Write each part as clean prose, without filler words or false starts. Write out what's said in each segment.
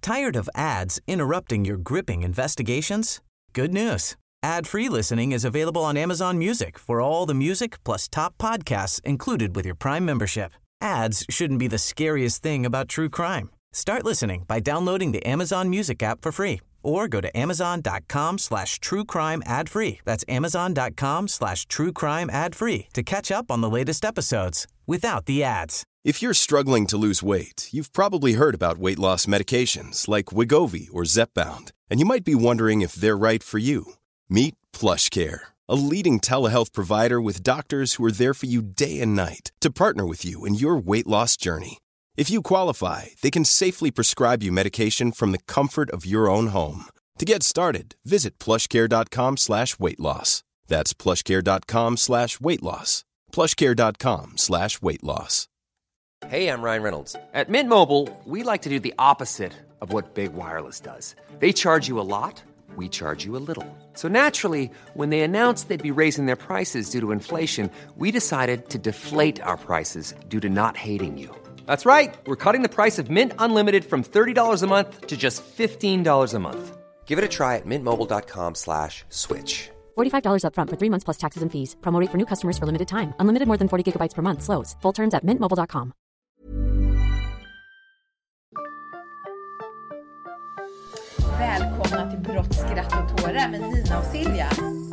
Tired of ads interrupting your gripping investigations? Good news. Ad-free listening is available on Amazon Music for all the music plus top podcasts included with your Prime membership. Ads shouldn't be the scariest thing about true crime. Start listening by downloading the Amazon Music app for free or go to amazon.com/truecrime ad-free. That's amazon.com/truecrime ad-free to catch up on the latest episodes without the ads. If you're struggling to lose weight, you've probably heard about weight loss medications like Wegovy or Zepbound, and you might be wondering if they're right for you. Meet PlushCare, a leading telehealth provider with doctors who are there for you day and night to partner with you in your weight loss journey. If you qualify, they can safely prescribe you medication from the comfort of your own home. To get started, visit plushcare.com/weightloss. That's plushcare.com/weightloss. plushcare.com/weightloss. Hey, I'm Ryan Reynolds. At Mint Mobile, we like to do the opposite of what Big Wireless does. They charge you a lot, we charge you a little. So naturally, when they announced they'd be raising their prices due to inflation, we decided to deflate our prices due to not hating you. That's right. We're cutting the price of Mint Unlimited from $30 a month to just $15 a month. Give it a try at mintmobile.com/switch. $45 up front for 3 months plus taxes and fees. Promo rate for new customers for limited time. Unlimited more than 40 gigabytes per month. Slows full terms at mintmobile.com. Välkomna till Brott, skratt och tårar med Nina och Silvia.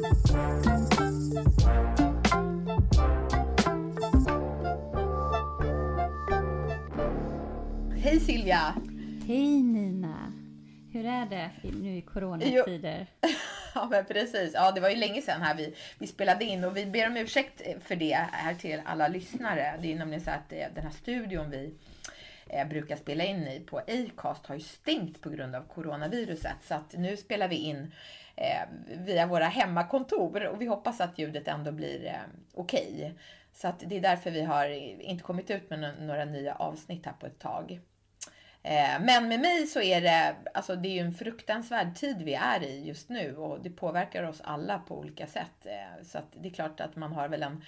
Hej Silvia! Hej Nina! Hur är det nu i coronatider? Ja men precis, ja det var ju länge sedan här vi spelade in och vi ber om ursäkt för det här till alla lyssnare. Det är nämligen så att den här studion vi brukar spela in i på Acast har ju stängt på grund av coronaviruset. Så att nu spelar vi in via våra hemmakontor och vi hoppas att ljudet ändå blir okej. Så att det är därför vi har inte kommit ut med några nya avsnitt här på ett tag. Men med mig så är det, alltså det är ju en fruktansvärd tid vi är i just nu och det påverkar oss alla på olika sätt. Så att det är klart att man har väl en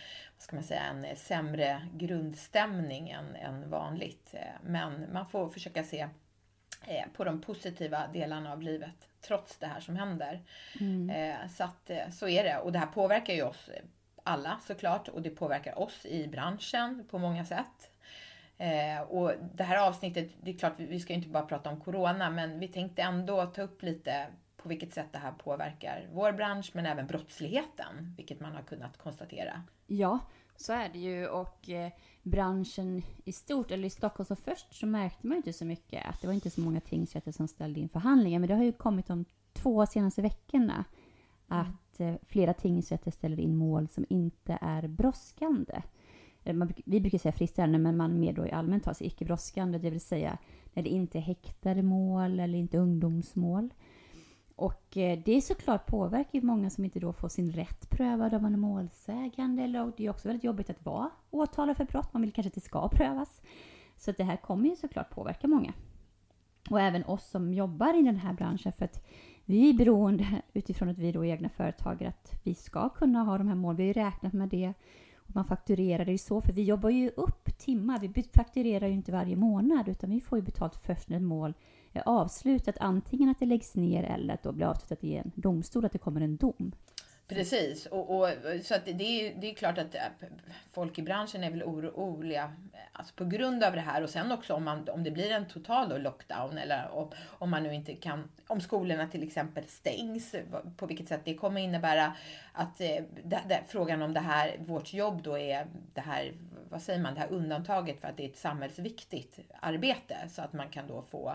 sämre grundstämning än vanligt. Men man får försöka se på de positiva delarna av livet trots det här som händer. Så att så är det, och det här påverkar ju oss alla såklart, och det påverkar oss i branschen på många sätt. Och det här avsnittet, det är klart vi ska inte bara prata om corona, men vi tänkte ändå ta upp lite på vilket sätt det här påverkar vår bransch men även brottsligheten, vilket man har kunnat konstatera. Ja, så är det ju, och branschen i stort, eller i Stockholm så först så märkte man inte så mycket att det var inte så många tingsrätter som ställde in förhandlingar, men det har ju kommit de 2 senaste veckorna att flera tingsrätter ställer in mål som inte är brådskande. Vi brukar säga fristående, men man mer då i allmänt tar sig icke-brådskande, det vill säga när det inte är häktade mål eller inte ungdomsmål. Och det såklart påverkar ju många som inte då får sin rätt prövad av en målsägande, eller det är också väldigt jobbigt att vara åtalad för brott, man vill kanske att det ska prövas. Så att det här kommer ju såklart påverka många. Och även oss som jobbar i den här branschen, för att vi är beroende utifrån att vi då är egna företagare, att vi ska kunna ha de här mål. Vi har ju räknat med det. Man fakturerar det ju så, för vi jobbar ju upp timmar. Vi fakturerar ju inte varje månad, utan vi får ju betalt först när ett mål är avslutat. Antingen att det läggs ner eller att det blir avslutat i en domstol, att det kommer en dom. Precis, och så att det är klart att folk i branschen är väl oroliga alltså på grund av det här, och sen också om det blir en total lockdown, eller om man nu inte kan, om skolorna till exempel stängs, på vilket sätt det kommer innebära att frågan om det här, vårt jobb då är det här, vad säger man, det här undantaget för att det är ett samhällsviktigt arbete, så att man kan då få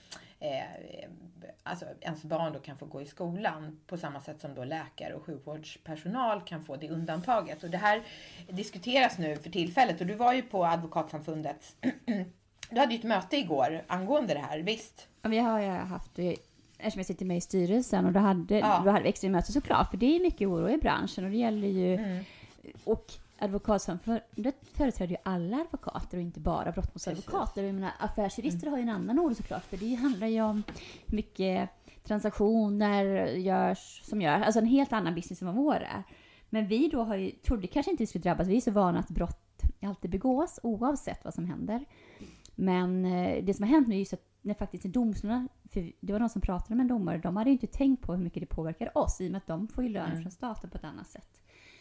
alltså ens barn då kan få gå i skolan på samma sätt som då läkare och sjukvårdspersonal kan få det undantaget. Och det här diskuteras nu för tillfället, och du var ju på Advokatsamfundet. Du hade ju ett möte igår angående det här, visst? Ja, vi har haft, eftersom jag sitter med i styrelsen, och då hade vi extra möte såklart, för det är mycket oro i branschen, och det gäller ju och Advokatsamfundet företräder ju alla advokater och inte bara brottmålsadvokater. Jag menar, affärsjurister har ju en annan ord såklart, för det handlar ju om mycket transaktioner som görs, alltså en helt annan business än vad vår är. Men vi då trodde kanske inte vi skulle drabbas, vi är så vana att brott alltid begås oavsett vad som händer. Men det som har hänt nu är ju så att när faktiskt domstolarna, för det var någon som pratade med en domare, de hade ju inte tänkt på hur mycket det påverkar oss i och med att de får ju lön från staten på ett annat sätt.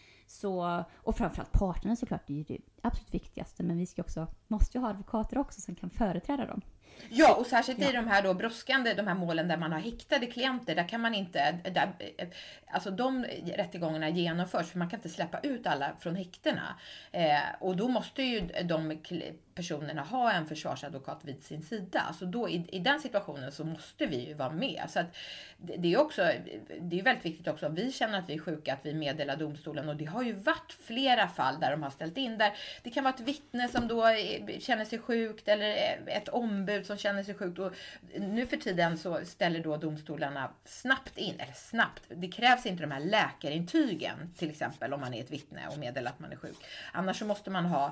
Så, och framförallt parterna såklart, det är ju det absolut viktigaste, men vi måste ju ha advokater också som kan företräda dem. Ja, och särskilt i de här då brådskande, de här målen där man har häktade klienter, där kan man inte, alltså de rättegångarna genomförs, för man kan inte släppa ut alla från häktena. Och då måste ju de personerna ha en försvarsadvokat vid sin sida. Så då i den situationen så måste vi ju vara med. Så att det är väldigt viktigt också, om vi känner att vi är sjuka, att vi meddelar domstolen. Och det har ju varit flera fall där de har ställt in, där det kan vara ett vittne som då känner sig sjukt, eller ett ombud som känner sig sjukt. Och nu för tiden så ställer då domstolarna snabbt in, eller snabbt, det krävs inte de här läkarintygen till exempel om man är ett vittne och meddelar att man är sjuk. Annars så måste man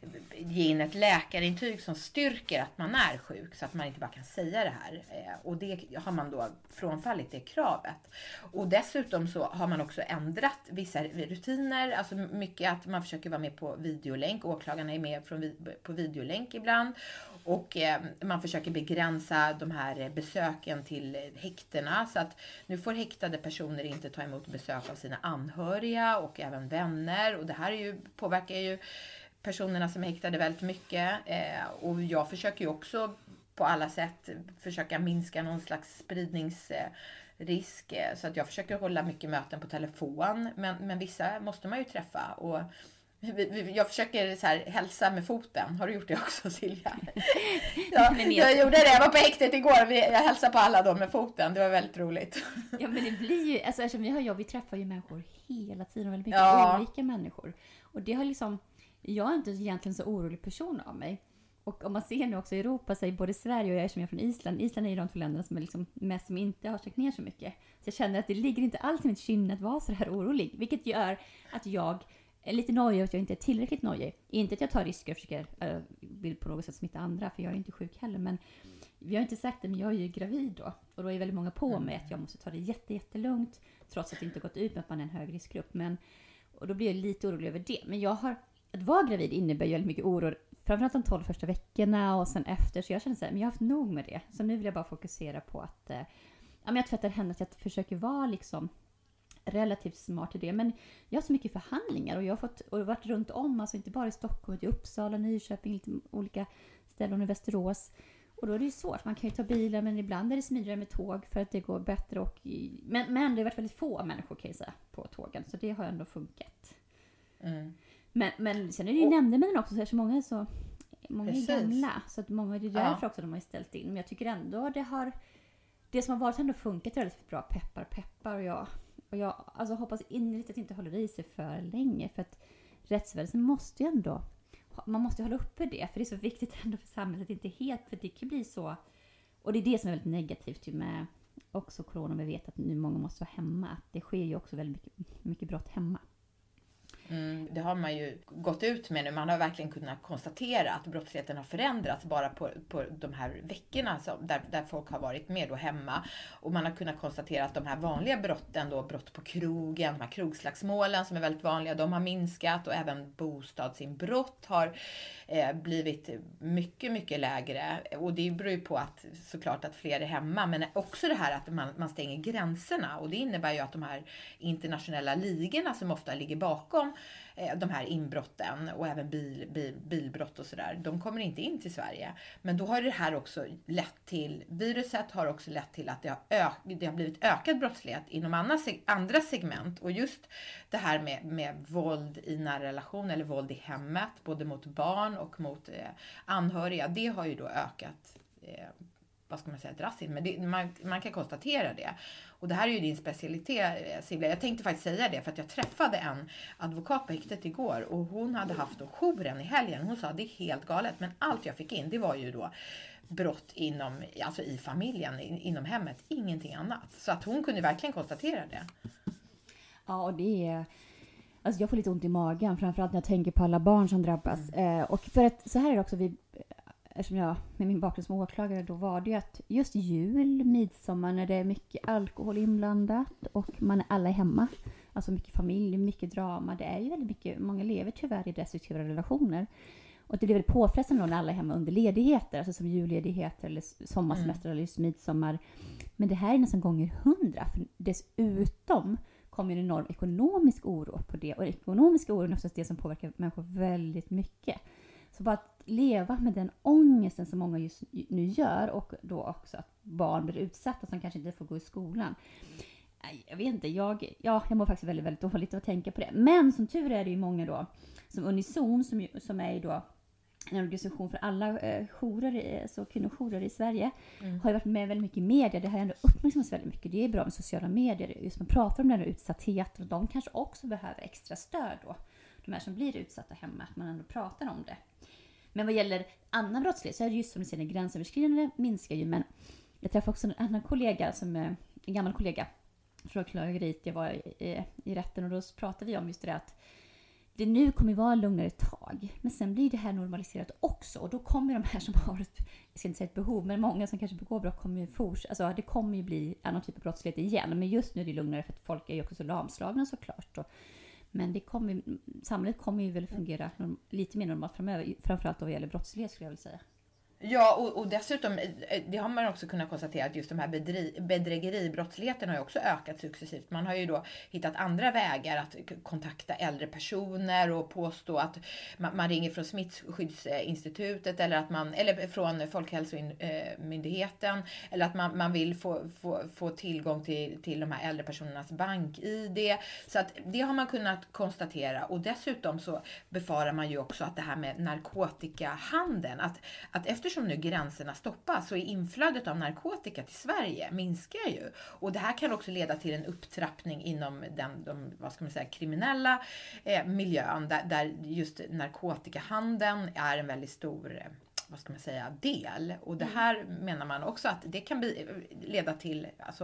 ge in ett läkarintyg som styrker att man är sjuk, så att man inte bara kan säga det här. Och det har man då frånfallit, det kravet. Och dessutom så har man också ändrat vissa rutiner, alltså mycket att man försöker vara med på videolänk, åklagarna är med på videolänk ibland, och man försöker begränsa de här besöken till häktena, så att nu får häktade personer inte ta emot besök av sina anhöriga och även vänner, och det här påverkar ju personerna som är häktade väldigt mycket. Och jag försöker ju också på alla sätt försöka minska någon slags spridningsrisk. Så att jag försöker hålla mycket möten på telefon. Men vissa måste man ju träffa. Och jag försöker så här hälsa med foten. Har du gjort det också, Silja? Ja, jag gjorde det. Jag var på häktet igår. Jag hälsade på alla då med foten. Det var väldigt roligt. Ja, men det blir ju, alltså eftersom vi har jobb, vi träffar ju människor hela tiden. Väldigt mycket olika människor. Och det har liksom, jag är inte egentligen så orolig person av mig. Och om man ser nu också i Europa, så är både Sverige och jag som är från Island. Island är ju de två länderna som är liksom mest, som inte har sträckt ner så mycket. Så jag känner att det ligger inte alls i mitt kynne att vara så här orolig. Vilket gör att jag är lite nojig och att jag inte är tillräckligt nojig. Inte att jag tar risker och försöker vill på något sätt smitta andra, för jag är inte sjuk heller. Men vi har inte sagt det, men jag är ju gravid då. Och då är väldigt många på mig att jag måste ta det jättelugnt. Trots att det inte gått ut med att man är en hög riskgrupp. Och då blir jag lite orolig över det. Men att vara gravid innebär ju väldigt mycket oro. Framförallt de 12 första veckorna och sen efter. Så jag känner så här, men jag har haft nog med det. Så nu vill jag bara fokusera på att jag tvättar henne, att jag försöker vara liksom relativt smart i det. Men jag har så mycket förhandlingar och jag har varit runt om, alltså inte bara i Stockholm, i Uppsala, Nyköping, lite olika ställen i Västerås. Och då är det ju svårt. Man kan ju ta bilar, men ibland är det smidigare med tåg för att det går bättre. Men det har varit väldigt få människor, kan jag säga, på tågen. Så det har ändå funkat. Mm. Men sen är det ju nämndemännen också, så många är gamla. Så att många är det därför också de har ställt in. Men jag tycker ändå det som har varit ändå funkat relativt bra. Peppar. Och jag alltså hoppas innerligt att det inte håller i sig för länge. För att rättsväsendet måste ju ändå, man måste ju hålla uppe det. För det är så viktigt ändå för samhället att det inte är helt, för det kan bli så. Och det är det som är väldigt negativt med också corona. Vi vet att nu många måste vara hemma. Det sker ju också väldigt mycket brott hemma. Det har man ju gått ut med nu. Man har verkligen kunnat konstatera att brottsligheten har förändrats bara på de här veckorna där folk har varit med då hemma. Och man har kunnat konstatera att de här vanliga brotten, då brott på krogen, de här krogslagsmålen som är väldigt vanliga, de har minskat, och även bostadsinbrott har blivit mycket, mycket lägre. Och det beror ju på att såklart att fler är hemma, men också det här att man stänger gränserna, och det innebär ju att de här internationella ligorna som ofta ligger bakom de här inbrotten och även bilbrott och sådär, de kommer inte in till Sverige. Men då har det här också viruset har också lett till att det har blivit ökad brottslighet inom andra segment, och just det här med våld i nära relation eller våld i hemmet, både mot barn och mot anhöriga, det har ju då ökat vad ska man säga, drastiskt, men man kan konstatera det. Och det här är ju din specialitet, Silvia. Jag tänkte faktiskt säga det, för att jag träffade en advokat på häktet igår, och hon hade haft då jouren i helgen. Hon sa det är helt galet, men allt jag fick in, det var ju då brott alltså i familjen, inom hemmet, ingenting annat. Så att hon kunde verkligen konstatera det. Ja, och det är, alltså jag får lite ont i magen, framförallt när jag tänker på alla barn som drabbas. Och för att så här är det också, eftersom jag med min bakgrund som åklagare, då var det ju att just jul, midsommar, när det är mycket alkohol inblandat och man är alla hemma, alltså mycket familj, mycket drama, det är ju väldigt mycket, många lever tyvärr i destruktiva relationer. Och det blir väl påfrestande när alla är hemma under ledigheter, alltså som julledigheter eller sommarsemester eller just midsommar. Men det här är nästan gånger 100, för dessutom kommer en enorm ekonomisk oro på det. Och ekonomiska oron är oftast det som påverkar människor väldigt mycket. Så bara att leva med den ångesten som många just nu gör, och då också att barn blir utsatta som kanske inte får gå i skolan. Jag vet inte, jag mår faktiskt väldigt, väldigt dåligt att tänka på det. Men som tur är det ju många då, som Unison, som är ju då en organisation för alla jourer, så kvinnojourer i Sverige, har ju varit med väldigt mycket i media. Det har ändå uppmärksammats väldigt mycket. Det är bra med sociala medier, just man pratar om den här utsattheten, och de kanske också behöver extra stöd då. De här som blir utsatta hemma, att man ändå pratar om det. Men vad gäller annan brottslighet så är det just som du säger, gränsöverskridande minskar ju. Men jag träffade också en annan kollega, en gammal kollega från åklageriet. Jag var i rätten, och då pratade vi om just det att det nu kommer vara lugnare ett tag. Men sen blir det här normaliserat också. Och då kommer de här som har jag ska inte säga ett behov, men många som kanske begår brott kommer ju alltså det kommer ju bli annan typ av brottslighet igen. Men just nu är det lugnare för att folk är ju också så lamslagna såklart. Men samhället kommer ju väl fungera lite mer normalt framöver. Framförallt vad gäller brottslighet skulle jag vilja säga. Ja, och dessutom, det har man också kunnat konstatera att just de här bedrägeribrottsligheten har ju också ökat successivt. Man har ju då hittat andra vägar att kontakta äldre personer och påstå att man ringer från Smittskyddsinstitutet eller från Folkhälsomyndigheten, eller att man vill få tillgång till de här äldre personernas bank-ID. Så att det har man kunnat konstatera, och dessutom så befarar man ju också att det här med narkotikahandeln, att eftersom nu gränserna stoppas så är inflödet av narkotika till Sverige minskar ju. Och det här kan också leda till en upptrappning inom de vad ska man säga, kriminella miljön, där just narkotikahandeln är en väldigt stor vad ska man säga, del. Och det här menar man också att det kan leda till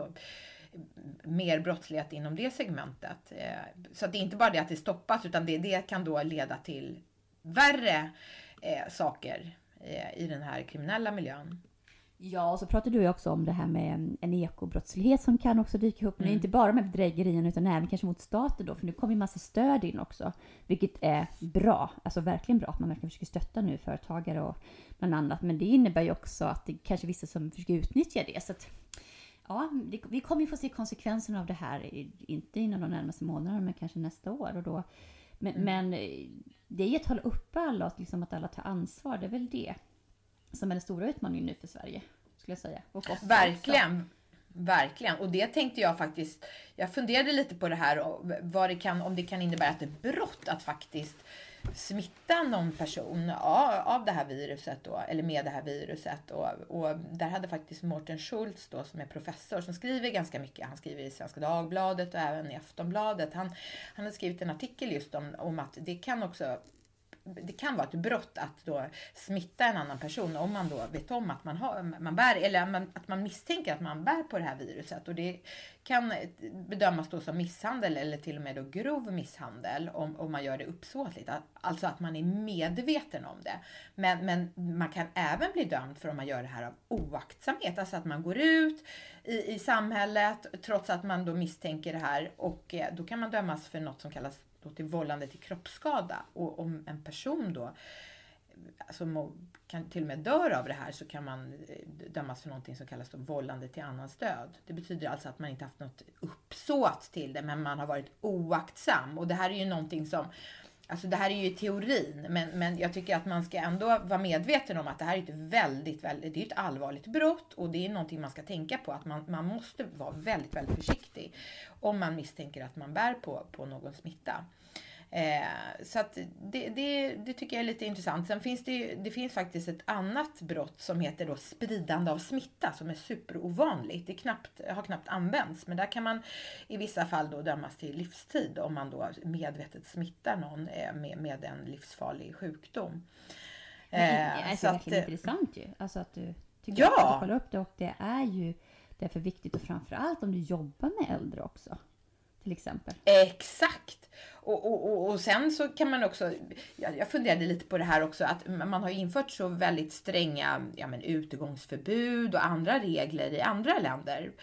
mer brottslighet inom det segmentet. Så att det är inte bara det att det stoppas, utan det kan då leda till värre saker i den här kriminella miljön. Ja, och så pratar du ju också om det här med en ekobrottslighet som kan också dyka upp. Men inte bara med bedrägerien utan även kanske mot staten då. För nu kommer ju massa stöd in också. Vilket är bra. Alltså verkligen bra att man verkligen försöker stötta nu företagare och bland annat. Men det innebär ju också att det kanske är vissa som försöker utnyttja det. Så att, ja, vi kommer ju få se konsekvenserna av det här. Inte inom de närmaste månaderna, men kanske nästa år. Och då, men det är ju att hålla uppe alla, liksom att alla tar ansvar. Det är väl det som är den stora utmaningen nu för Sverige, skulle jag säga. Och verkligen, också. Verkligen. Och det tänkte jag faktiskt, jag funderade lite på det här, om det kan innebära att det är brott att faktiskt smitta någon person av det här viruset då, eller med det här viruset. Och där hade faktiskt Mårten Schultz då, som är professor, som skriver ganska mycket. Han skriver i Svenska Dagbladet och även i Aftonbladet. Han har skrivit en artikel just om att det kan vara ett brott att då smitta en annan person om man då vet om att man bär, eller att man misstänker att man bär på det här viruset. Och det kan bedömas då som misshandel eller till och med då grov misshandel om man gör det uppsåtligt. Alltså att man är medveten om det. Men man kan även bli dömd för om man gör det här av oaktsamhet. Alltså att man går ut i samhället trots att man då misstänker det här, och då kan man dömas för något som kallas till vållande till kroppsskada. Och om en person då kan till och med dör av det här, så kan man dömas för någonting som kallas då vållande till annans död. Det betyder alltså att man inte haft något uppsåt till det, men man har varit oaktsam. Och det här är ju någonting som, alltså det här är ju i teorin, men jag tycker att man ska ändå vara medveten om att det här är det är ett allvarligt brott, och det är någonting man ska tänka på, att man måste vara väldigt, väldigt försiktig om man misstänker att man bär på någon smitta. Så att det tycker jag är lite intressant. Sen finns det finns faktiskt ett annat brott som heter då spridande av smitta, som är superovanligt. Det har knappt använts, men där kan man i vissa fall då dömas till livstid om man då medvetet smittar någon med en livsfarlig sjukdom. Det är så verkligen intressant ju. Alltså att du tycker att du kollar upp det, och det är ju därför viktigt, och framförallt om du jobbar med äldre också. Till exempel. Exakt. Och sen så kan man också, jag funderade lite på det här också, att man har infört så väldigt stränga utegångsförbud och andra regler i andra länder.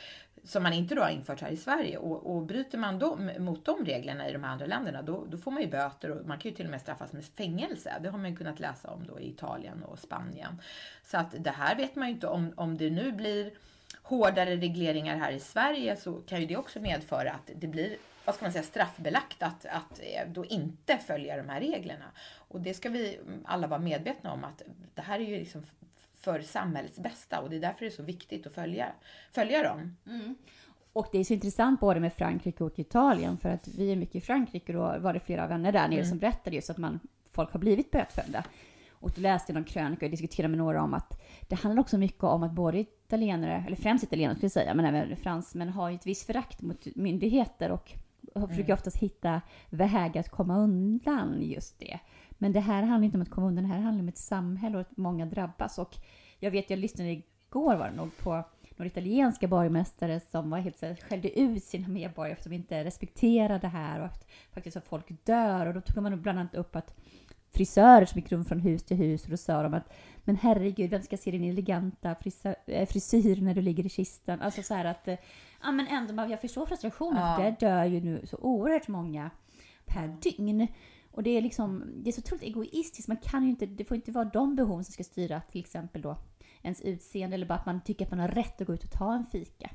som man inte då har infört här i Sverige. Och bryter man mot de reglerna i de här andra länderna, då får man ju böter och man kan ju till och med straffas med fängelse. Det har man ju kunnat läsa om då i Italien och Spanien. Så att det här vet man ju inte om det nu blir hårdare regleringar här i Sverige, så kan ju det också medföra att det blir, vad ska man säga, straffbelagt att då inte följa de här reglerna. Och det ska vi alla vara medvetna om, att det här är ju liksom för samhällets bästa och det är därför det är så viktigt att följa dem. Mm. Och det är så intressant både med Frankrike och Italien, för att vi är mycket i Frankrike och var det flera vänner där nere som berättade just att folk har blivit bötfällda. Och då läste jag någon krönika och diskuterade med några om att det handlar också mycket om att både italienare, eller främst italienare skulle jag säga, men även fransmän har ett visst förakt mot myndigheter och försöker oftast hitta vägar att komma undan just det. Men det här handlar inte om att komma undan, det här handlar om ett samhälle och att många drabbas. Och jag lyssnade igår var det nog på några italienska borgmästare som var helt så här, skällde ut sina medborgare för att de inte respekterar det här och att faktiskt att folk dör. Och då tog man bland annat upp att frisörer som gick runt från hus till hus och då sa de att men herregud, vem ska se din eleganta frisyr när du ligger i kistan? Alltså så här att men ändå, jag förstår frustrationen för det dör ju nu så oerhört många per dygn. Och det är liksom, det är så otroligt egoistiskt. Man kan ju inte, det får inte vara de behov som ska styra till exempel då ens utseende eller bara att man tycker att man har rätt att gå ut och ta en fika.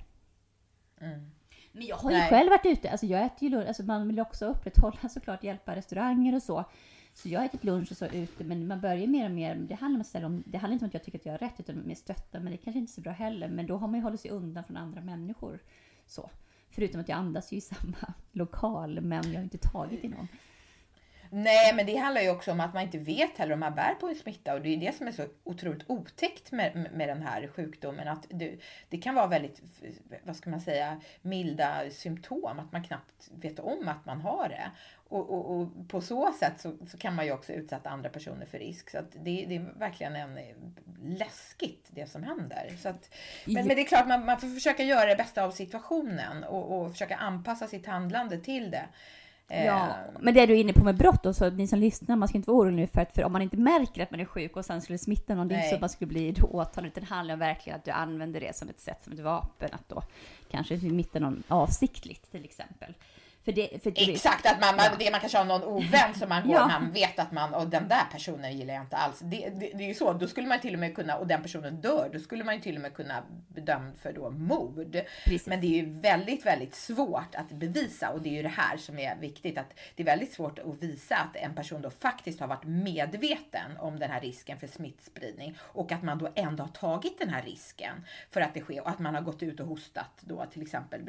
Men jag har ju själv varit ute, alltså jag äter ju lunch, alltså man vill också upprätthålla såklart, hjälpa restauranger och så. Så jag har ätit lunch och så ute, men man börjar mer och mer, det handlar inte om att jag tycker att jag har rätt utan mer stötta, men det kanske inte är så bra heller, men då har man ju hållit sig undan från andra människor så. Förutom att jag andas ju i samma lokal, men jag har inte tagit i någon. Nej, men det handlar ju också om att man inte vet heller om man bär på en smitta. Och det är det som är så otroligt otäckt med den här sjukdomen. Att det kan vara väldigt, vad ska man säga, milda symptom. Att man knappt vet om att man har det. Och på så sätt så kan man ju också utsätta andra personer för risk. Så att det är verkligen läskigt det som händer. Så att, men det är klart, man får försöka göra det bästa av situationen. Och försöka anpassa sitt handlande till det. Ja, men det är du inne på med brott och så ni som lyssnar, man ska inte vara orolig för om man inte märker att man är sjuk och sen skulle smitta någon, det är inte så att man skulle bli åtalad, utan det handlar verkligen att du använder det som ett sätt, som ett vapen, att då kanske smitta någon avsiktligt till exempel. Exakt, att man kanske har någon ovän som man går, man vet att och den där personen gillar jag inte alls. Det är ju så, då skulle man till och med kunna, och den personen dör, då skulle man ju till och med kunna bedömd för då mord. Precis. Men det är ju väldigt, väldigt svårt att bevisa, och det är ju det här som är viktigt, att det är väldigt svårt att visa att en person då faktiskt har varit medveten om den här risken för smittspridning, och att man då ändå har tagit den här risken för att det sker, och att man har gått ut och hostat då till exempel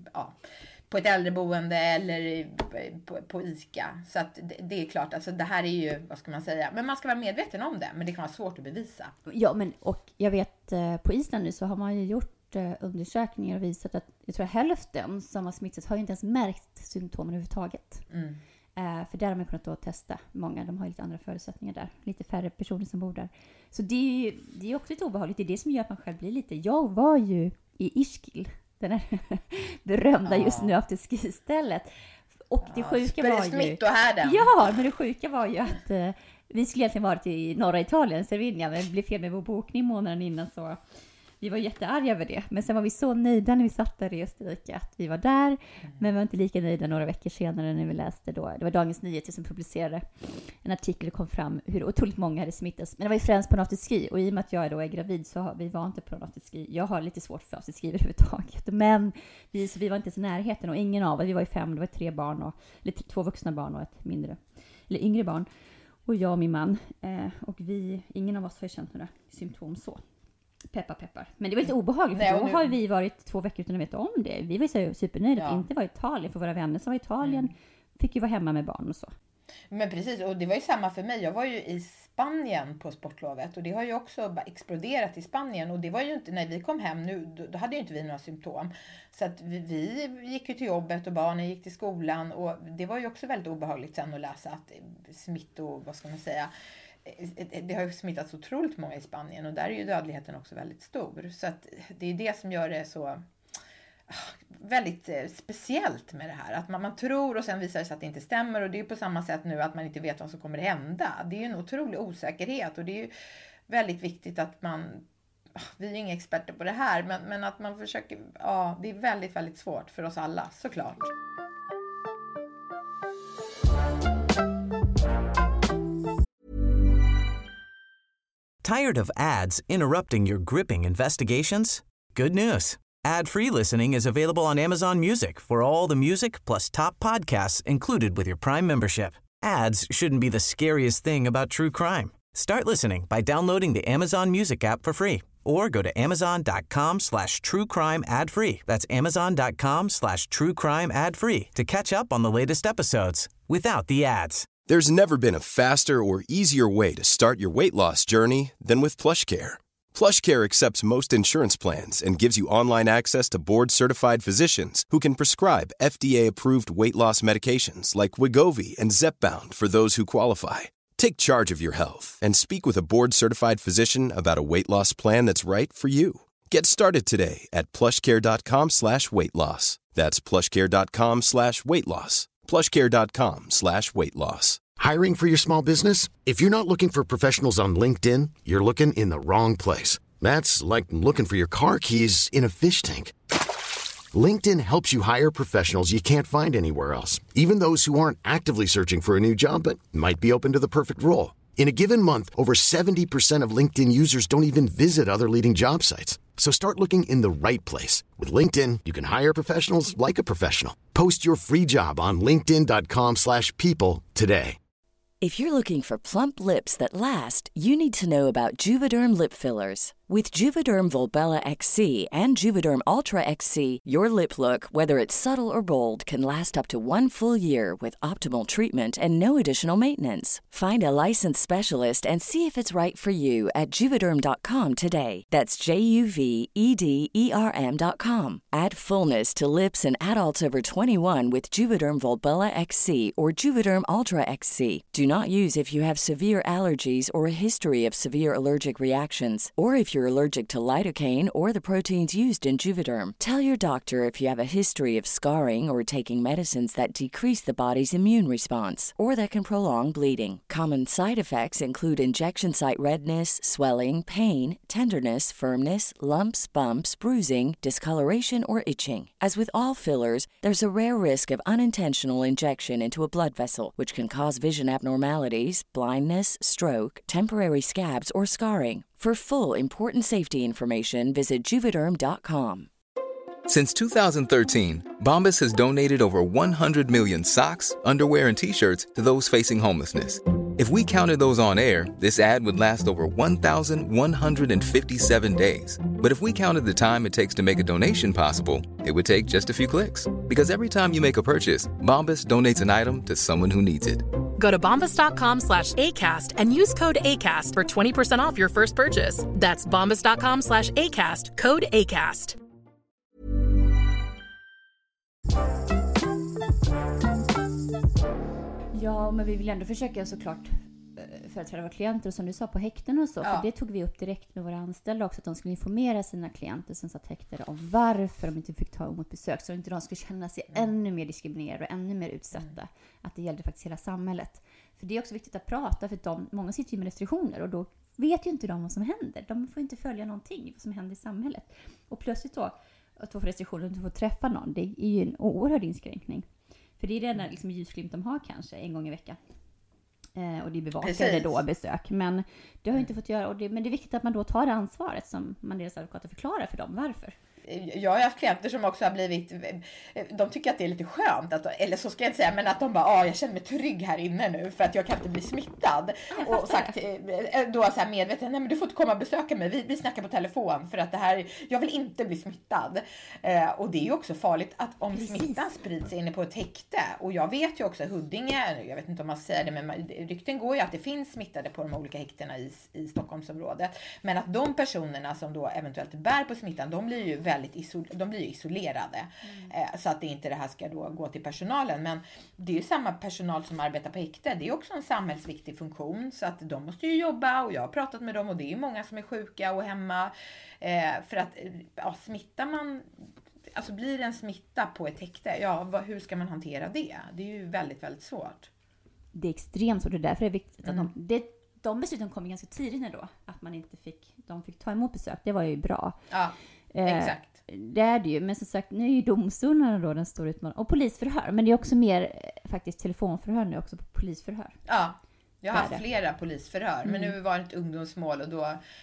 på ett äldreboende eller på ICA. Så att det är klart, alltså det här är ju, vad ska man säga, men man ska vara medveten om det, men det kan vara svårt att bevisa. Ja, men och jag vet på Island nu så har man ju gjort undersökningar och visat att jag tror hälften som har smittats har ju inte ens märkt symptomen överhuvudtaget. För där har man kunnat då testa många, de har lite andra förutsättningar där, lite färre personer som bor där. Så det är också lite obehagligt, det är det som gör att man själv blir lite, jag var ju i Ischgl, den är berömda just nu efter skistället. Och det sjuka var ju... Smittohärden. Ja, men det sjuka var ju att vi skulle egentligen varit i norra Italien, Cervinia, men det blev fel med vår bokning månaden innan, så vi var jättearga över det. Men sen var vi så nöjda när vi satt där i Österrike att vi var där. Men vi var inte lika nöjda några veckor senare när vi läste då. Det var Dagens Nyheter som publicerade en artikel och kom fram hur otroligt många hade smittats. Men det var ju främst på afterski. Och i och med att jag då är gravid så vi var inte på afterski. Jag har lite svårt för afterski överhuvudtaget. Men vi var inte så närheten, och ingen av oss. Vi var ju 5, det var 3 barn, eller 2 vuxna barn och ett yngre barn. Och jag och min man. Och ingen av oss har känt några symptom så. Peppar. Men det var lite obehagligt, för då har vi varit 2 veckor utan att veta om det. Vi var ju så supernöjda att inte vara i Italien, för våra vänner som var i Italien fick ju vara hemma med barn och så. Men precis, och det var ju samma för mig. Jag var ju i Spanien på sportlovet, och det har ju också bara exploderat i Spanien, och det var ju inte, när vi kom hem nu, då hade ju inte vi några symptom. Så att vi gick ju till jobbet och barnen gick till skolan, och det var ju också väldigt obehagligt sen att läsa att vad ska man säga, det har ju smittats otroligt många i Spanien, och där är ju dödligheten också väldigt stor. Så att det är det som gör det så väldigt speciellt med det här. Att man tror, och sen visar det sig att det inte stämmer, och det är på samma sätt nu att man inte vet vad som kommer hända. Det är ju en otrolig osäkerhet, och det är ju väldigt viktigt att man vi är inga experter på det här, men att man försöker, ja, det är väldigt, väldigt svårt för oss alla, såklart. Tired of ads interrupting your gripping investigations? Good news. Ad-free listening is available on Amazon Music for all the music plus top podcasts included with your Prime membership. Ads shouldn't be the scariest thing about true crime. Start listening by downloading the Amazon Music app for free or go to amazon.com/truecrime ad-free. That's amazon.com/truecrime ad-free to catch up on the latest episodes without the ads. There's never been a faster or easier way to start your weight loss journey than with PlushCare. PlushCare accepts most insurance plans and gives you online access to board-certified physicians who can prescribe FDA-approved weight loss medications like Wegovy and Zepbound for those who qualify. Take charge of your health and speak with a board-certified physician about a weight loss plan that's right for you. Get started today at plushcare.com/weightloss. That's plushcare.com/weightloss. plushcare.com/weightloss. Hiring for your small business? If you're not looking for professionals on LinkedIn, you're looking in the wrong place. That's like looking for your car keys in a fish tank. LinkedIn helps you hire professionals you can't find anywhere else, even those who aren't actively searching for a new job but might be open to the perfect role. In a given month, over 70% of LinkedIn users don't even visit other leading job sites. So start looking in the right place. With LinkedIn, you can hire professionals like a professional. Post your free job on linkedin.com/people today. If you're looking for plump lips that last, you need to know about Juvederm lip fillers. With Juvederm Volbella XC and Juvederm Ultra XC, your lip look, whether it's subtle or bold, can last up to 1 full year with optimal treatment and no additional maintenance. Find a licensed specialist and see if it's right for you at Juvederm.com today. That's JUVEDERM.com. Add fullness to lips in adults over 21 with Juvederm Volbella XC or Juvederm Ultra XC. Do not use if you have severe allergies or a history of severe allergic reactions, or if you're allergic to lidocaine or the proteins used in Juvederm. Tell your doctor if you have a history of scarring or taking medicines that decrease the body's immune response or that can prolong bleeding. Common side effects include injection site redness, swelling, pain, tenderness, firmness, lumps, bumps, bruising, discoloration, or itching. As with all fillers, there's a rare risk of unintentional injection into a blood vessel, which can cause vision abnormalities, blindness, stroke, temporary scabs, or scarring. For full important safety information, visit Juvederm.com. Since 2013, Bombas has donated over 100 million socks, underwear, and T-shirts to those facing homelessness. If we counted those on air, this ad would last over 1,157 days. But if we counted the time it takes to make a donation possible, it would take just a few clicks. Because every time you make a purchase, Bombas donates an item to someone who needs it. Go to bombas.com/ACAST and use code ACAST for 20% off your first purchase. That's bombas.com/ACAST, code ACAST. Ja, men vi vill ändå försöka såklart företräda våra klienter och som du sa på häkten och så. Ja. För det tog vi upp direkt med våra anställda också. Att de skulle informera sina klienter som satt häktade om varför de inte fick ta emot besök. Så att inte de skulle känna sig ännu mer diskriminerade och ännu mer utsatta. Att det gällde faktiskt hela samhället. För det är också viktigt att prata för att många sitter ju med restriktioner och då vet ju inte de vad som händer. De får inte följa någonting vad som händer i samhället. Och plötsligt då att få restriktioner och inte få träffa någon, det är ju en oerhörd inskränkning. För det är den där liksom ljusglimt de har kanske en gång i veckan. Och det är bevakade då besök. Men det har ju inte fått göra. Men det är viktigt att man då tar det ansvaret som man deras advokater förklarar för dem. Varför? Jag har haft klienter som också har blivit, de tycker att det är lite skönt, eller så ska jag inte säga, men att de bara, jag känner mig trygg här inne nu för att jag kan inte bli smittad. Och sagt, då så här medveten, nej men du får inte komma och besöka mig, vi snackar på telefon för att det här, jag vill inte bli smittad. Och det är ju också farligt att om smittan sprids inne på ett häkte, och jag vet ju också Huddinge, jag vet inte om man säger det, men rykten går ju att det finns smittade på de olika häktena i Stockholmsområdet. Men att de personerna som då eventuellt bär på smittan, de blir ju de blir isolerade. Så att det inte det här ska då gå till personalen. Men det är ju samma personal som arbetar på häkte. Det är också en samhällsviktig funktion. Så att de måste ju jobba, och jag har pratat med dem, och det är ju många som är sjuka och hemma. För att smittar man, alltså blir det en smitta på ett häkte, hur ska man hantera det? Det är ju väldigt, väldigt svårt. Det är extremt svårt, och därför är det viktigt att de besluten kom ganska tidigt då. Att de fick ta emot besök. Det var ju bra. Ja, exakt. Det är det ju. Men som sagt, nu är ju domstolarna då den stora utmaningen. Och polisförhör. Men det är också mer faktiskt telefonförhör nu också på polisförhör. Ja, jag har haft flera polisförhör. Men nu var det ett ungdomsmål och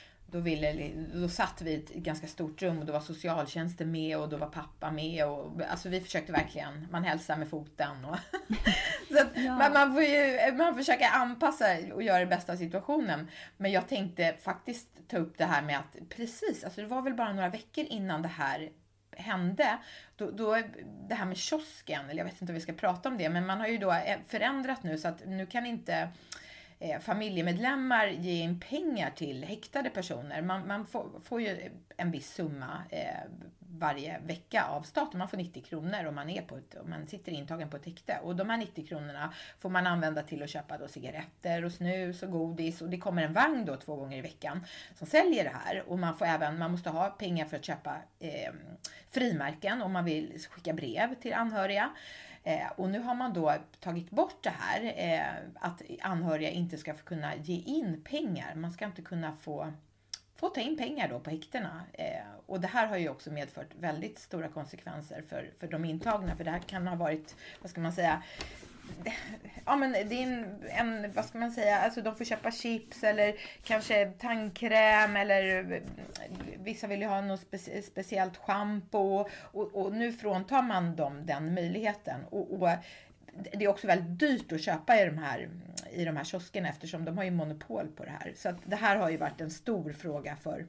då satt vi i ett ganska stort rum och då var socialtjänsten med och då var pappa med och alltså vi försökte verkligen, man hälsar med foten och så att man försöker anpassa och göra det bästa av situationen. Men jag tänkte faktiskt ta upp det här med att precis, alltså det var väl bara några veckor innan det här hände, då det här med kiosken, eller jag vet inte om vi ska prata om det, men man har ju då förändrat nu så att nu kan inte familjemedlemmar ge in pengar till häktade personer. Man får ju en viss summa varje vecka av staten. Man får 90 kronor om man sitter intagen på ett häkte. Och de här 90 kronorna får man använda till att köpa då cigaretter och snus och godis. Och det kommer en vagn då 2 gånger i veckan som säljer det här. Och man måste ha pengar för att köpa frimärken om man vill skicka brev till anhöriga. Och nu har man då tagit bort det här att anhöriga inte ska kunna ge in pengar. Man ska inte kunna få ta in pengar då på häktena. Och det här har ju också medfört väldigt stora konsekvenser för de intagna. För det här kan ha varit, vad ska man säga, ja men det är vad ska man säga, alltså de får köpa chips eller kanske tandkräm eller vissa vill ju ha något speciellt shampoo och nu fråntar man dem den möjligheten och det är också väldigt dyrt att köpa i de här kioskerna eftersom de har ju monopol på det här. Så att det här har ju varit en stor fråga för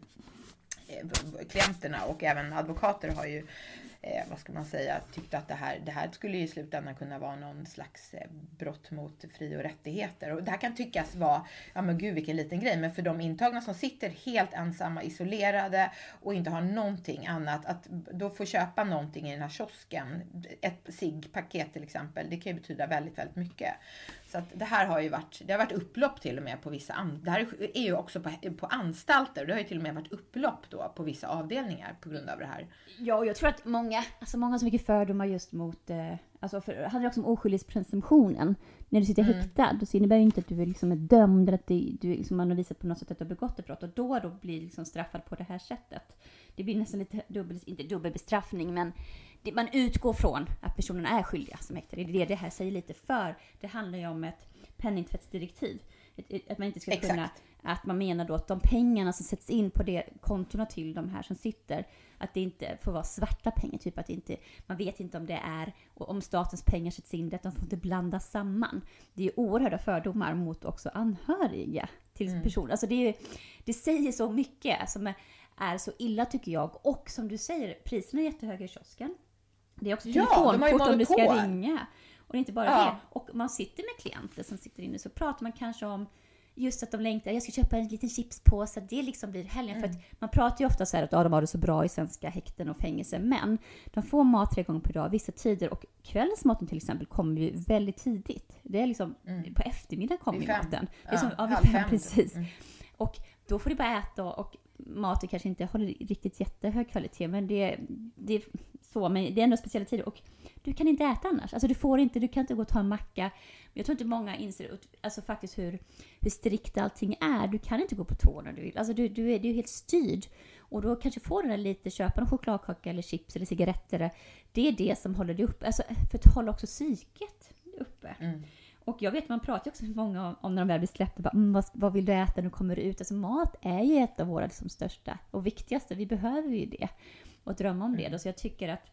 klienterna och även advokater har ju vad ska man säga, tyckte att det här skulle ju i slutändan kunna vara någon slags brott mot fri- och rättigheter. Och det här kan tyckas vara, ja men gud vilken liten grej, men för de intagna som sitter helt ensamma, isolerade och inte har någonting annat, att då få köpa någonting i den här kiosken, ett ciggpaket till exempel, det kan ju betyda väldigt, väldigt mycket. Så att det här har varit upplopp till och med på vissa, det här är ju också på anstalter, det har ju till och med varit upplopp då på vissa avdelningar på grund av det här. Ja, och jag tror att många har så mycket fördomar just mot, det handlar också om oskyldighetspresumtionen. När du sitter häktad, då innebär ju inte att du är liksom dömd, eller att du liksom man har visat på något sätt att du har begått ett brott, och då blir liksom straffad på det här sättet. Det blir nästan lite inte dubbelbestraffning, men man utgår från att personerna är skyldiga som häktade. Det är det här säger lite för. Det handlar ju om ett penningtvättsdirektiv. Att man inte ska kunna, att man menar då att de pengarna som sätts in på det kontona till de här som sitter, att det inte får vara svarta pengar, typ att inte, man vet inte om det är, och om statens pengar sätts in, att de får inte blandas samman. Det är oerhörda fördomar mot också anhöriga till personer. Alltså det säger så mycket som är så illa tycker jag, och som du säger, priserna är jättehöga i kiosken. Det är också telefonkort om du ska ringa. Och det är inte bara det. Och man sitter med klienter som sitter inne, så pratar man kanske om just att de längtar, jag ska köpa en liten chipspåse, det liksom blir helgen. För att man pratar ju ofta så här att de har det så bra i svenska häkten och fängelser, men de får mat 3 gånger per dag vissa tider, och kvällsmaten till exempel kommer ju väldigt tidigt. Det är liksom på eftermiddagen kommer ju maten. Det är som vid 5 precis. Och då får du bara äta, och maten kanske inte håller riktigt jättehög kvalitet, men det är så, men det är ändå speciella tider, och du kan inte äta annars. Alltså du kan inte gå och ta en macka. Jag tror inte många inser alltså faktiskt hur strikt allting är. Du kan inte gå på tå när du vill. Alltså du är ju helt styrd. Och då kanske får du lite, köpa en chokladkaka eller chips eller cigaretter. Det är det som håller dig uppe. Alltså för att hålla också psyket uppe. Och jag vet, man pratar ju också med många om när de väl blir släppta. Vad vill du äta när du kommer ut? Alltså mat är ju ett av våra liksom största och viktigaste. Vi behöver ju det. Och drömma om det. Då. Så jag tycker att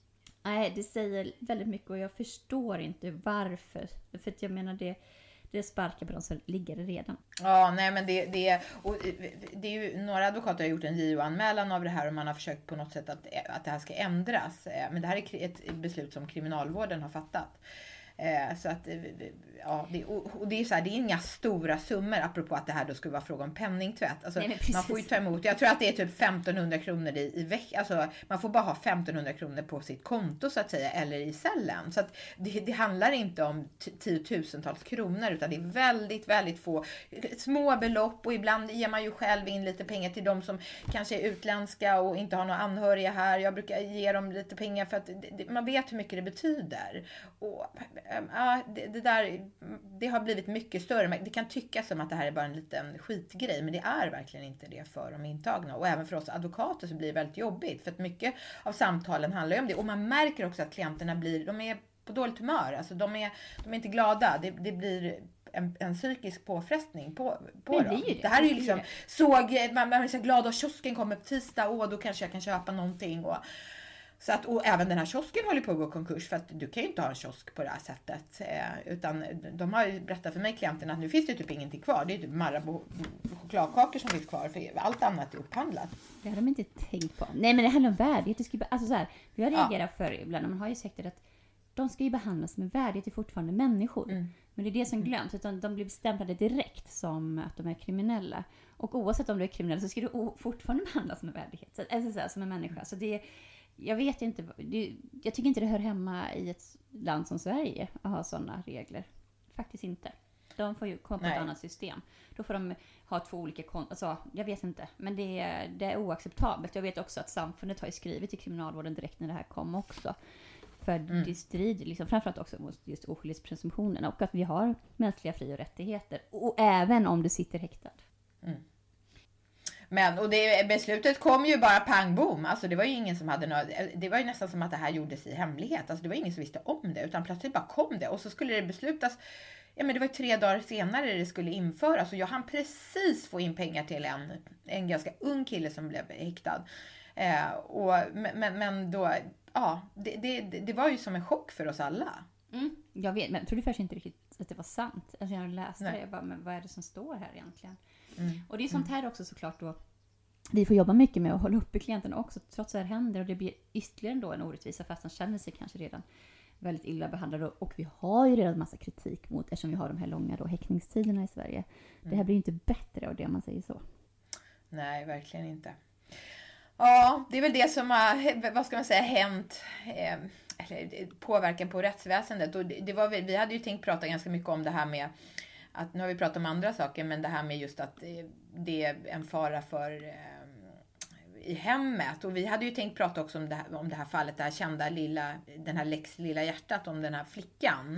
det säger väldigt mycket, och jag förstår inte varför. För att jag menar det sparkar på dem som ligger redan. Ja, nej men det är ju, några advokater har gjort en JO-anmälan av det här, och man har försökt på något sätt att det här ska ändras. Men det här är ett beslut som kriminalvården har fattat. Så att ja, det är så här, det är inga stora summor, apropå att det här då skulle vara fråga om penningtvätt. Alltså, man får ju ta emot, jag tror att det är typ 1500 kronor i veckan. Alltså, man får bara ha 1500 kronor på sitt konto så att säga, eller i cellen. Så att det handlar inte om tiotusentals kronor, utan det är väldigt, väldigt få små belopp, och ibland ger man ju själv in lite pengar till de som kanske är utländska och inte har några anhöriga här. Jag brukar ge dem lite pengar för att man vet hur mycket det betyder. Och det har blivit mycket större. Det kan tyckas som att det här är bara en liten skitgrej, men det är verkligen inte det för de intagna. Och även för oss advokater så blir det väldigt jobbigt, för att mycket av samtalen handlar ju om det. Och man märker också att klienterna de är på dåligt humör. Alltså de är inte glada. Det blir en psykisk påfrestning på dem. Det här är ju liksom, man är så glad att kiosken kommer på tisdag, då kanske jag kan köpa någonting. Och även den här kiosken håller på att gå konkurs, för att du kan ju inte ha en kiosk på det här sättet. Utan de har ju berättat för mig, klienterna, att nu finns det typ ingenting kvar. Det är typ Marabou chokladkakor som finns kvar, för allt annat är upphandlat. Det har de inte tänkt på. Nej, men det handlar om värdighet. Alltså så här, vi har reagerat för ibland, man har ju sagt att de ska ju behandlas med värdighet, är fortfarande människor. Men det är det som glöms, utan de blir stämplade direkt som att de är kriminella. Och oavsett om du är kriminell så ska du fortfarande behandlas med värdighet. Alltså så här, som en människa. Så det, jag vet inte, jag tycker inte det hör hemma i ett land som Sverige att ha sådana regler. Faktiskt inte. De får ju komma på ett annat system. Då får de ha 2 olika alltså, jag vet inte. Men det är oacceptabelt. Jag vet också att samfundet har skrivit till kriminalvården direkt när det här kom också. För det strider liksom, framförallt också mot just oskyldighetspresumtionen. Och att vi har mänskliga fri- och rättigheter. Och även om du sitter häktad. Men, det beslutet kom ju bara pang boom. Alltså det var ju ingen som hade det var ju nästan som att det här gjordes i hemlighet. Alltså det var ingen som visste om det, utan plötsligt bara kom det. Och så skulle det beslutas, men det var 3 dagar senare det skulle införas. Och jag hann precis få in pengar till en ganska ung kille som blev häktad. Men då, det var ju som en chock för oss alla. Jag vet, men jag trodde först inte riktigt att det var sant. Alltså jag läste det, jag bara, men vad är det som står här egentligen? Och det är sånt här också såklart då. Vi får jobba mycket med att hålla uppe klienterna också, trots att det händer. Och det blir ytterligare då en orättvisa, fast de känner sig kanske redan väldigt illa behandlade. Och vi har ju redan en massa kritik mot, eftersom vi har de här långa då häktningstiderna i Sverige. Det här blir inte bättre av det, man säger så. Nej, verkligen inte. Ja, det är väl det som har, vad ska man säga, hänt, eller påverkan på rättsväsendet. Och vi hade ju tänkt prata ganska mycket om det här med att, nu har vi pratat om andra saker, men det här med just att det är en fara för i hemmet. Och vi hade ju tänkt prata också om det här fallet, det här kända den här Lex Lilla hjärtat, om den här flickan.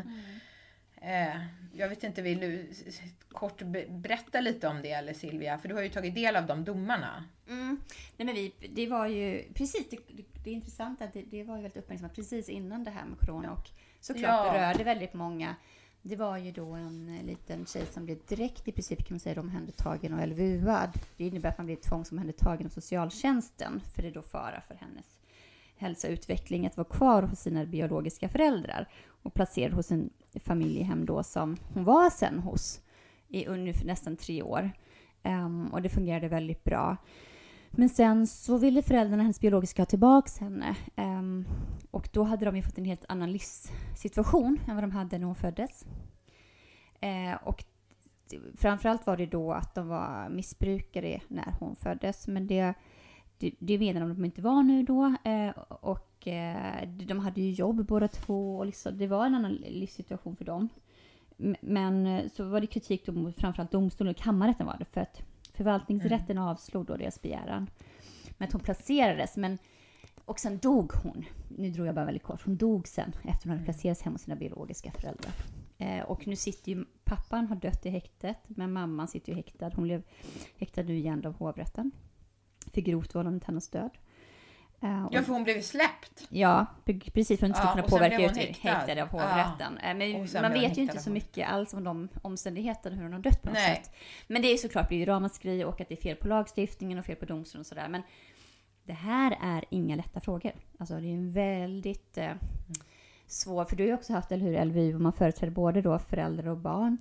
Jag vet inte, vill du kort berätta lite om det, eller Silvia? För du har ju tagit del av de domarna. Nej, men det var ju precis, det är intressant att det var ju väldigt uppmärksammat precis innan det här med corona, och såklart berörde väldigt många. Det var ju då en liten tjej som blev direkt i princip, kan man säga, omhändertagen och LVU-ad. Det innebär att man blir tvångsomhändertagen av socialtjänsten, för det är då fara för hennes hälsa och utveckling att vara kvar hos sina biologiska föräldrar och placerad hos en familjehem då som hon var sen hos i ungefär nästan 3 år. Och det fungerade väldigt bra. Men sen så ville föräldrarna, hennes biologiska, ha tillbaka henne. Och då hade de ju fått en helt annan livssituation än vad de hade när hon föddes. Och framförallt var det då att de var missbrukare när hon föddes. Men det menar de inte var nu då. Och de hade ju jobb båda två. Och liksom, det var en annan livssituation för dem. Men så var det kritik då mot framförallt domstolen och kammarrätten var det. För att förvaltningsrätten avslog då deras begäran. Men att hon placerades. Och sen dog hon. Nu drog jag bara väldigt kort. Hon dog sen efter hon hade placerats hemma hos sina biologiska föräldrar. Och nu sitter ju, pappan har dött i häktet. Men mamman sitter ju häktad. Hon blev häktad nu igen av hovrätten. För grovt vållande till hennes död. Ja, för hon blev släppt. Ja, precis, för hon inte skulle kunna påverka häktad av hovrätten. Men man vet ju inte så mycket alls om de omständigheterna, hur hon har dött på något sätt. Men det är såklart blir ju ramaskri och att det är fel på lagstiftningen och fel på domstolen och sådär. Men det här är inga lätta frågor. Alltså det är en väldigt svår, för du har ju också haft, eller hur, LVU, och man företräder både då föräldrar och barn.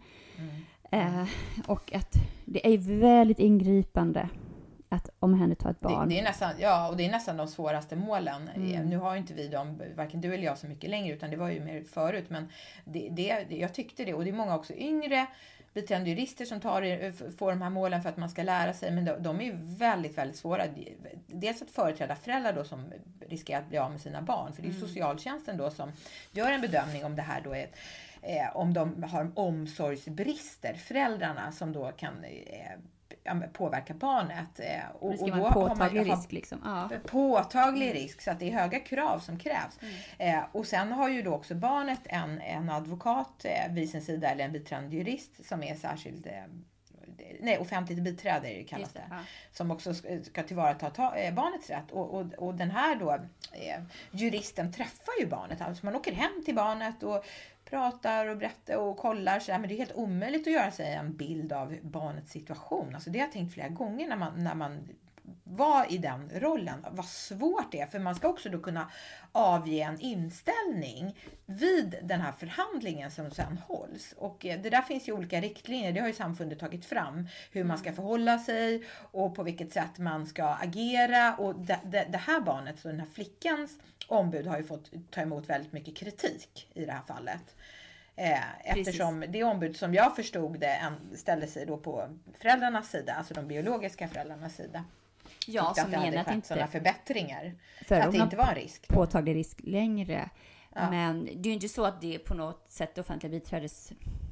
Och att det är väldigt ingripande att omhänderta ett barn. Det är nästan, och det är nästan de svåraste målen. Nu har ju inte vi dem, varken du eller jag, så mycket längre, utan det var ju mer förut. Men jag tyckte det, och det är många också yngre biträdande jurister som får de här målen för att man ska lära sig. Men de är ju väldigt, väldigt svåra. Dels att företräda föräldrar då som riskerar att bli av med sina barn. För det är ju socialtjänsten då som gör en bedömning om det här då är om de har omsorgsbrister, föräldrarna, som då kan påverka barnet. Och det ska vara en påtaglig risk. Liksom. Ja. Påtaglig risk, så att det är höga krav som krävs. Och sen har ju då också barnet en advokat vid sin sida, eller en biträdande jurist som är särskild... offentligt biträde kallas det. Ja. Som också ska tillvarata barnets rätt. Och den här då, juristen träffar ju barnet. Alltså man åker hem till barnet och pratar och berättar och kollar. Så men det är helt omöjligt att göra sig en bild av barnets situation. Alltså det har jag tänkt flera gånger när man var i den rollen. Vad svårt det är. För man ska också då kunna avge en inställning vid den här förhandlingen som sen hålls. Och det där finns ju olika riktlinjer. Det har ju samfundet tagit fram. Hur man ska förhålla sig och på vilket sätt man ska agera. Och det här barnet, så den här flickans ombud, har ju fått ta emot väldigt mycket kritik i det här fallet. Eftersom det ombud som jag förstod det ställde sig då på föräldrarnas sida, alltså de biologiska föräldrarnas sida. Ja, som menar att inte sådana förbättringar. För att det inte var en risk. Påtaglig risk längre. Ja. Men det är ju inte så att det är på något sätt offentliga biträdes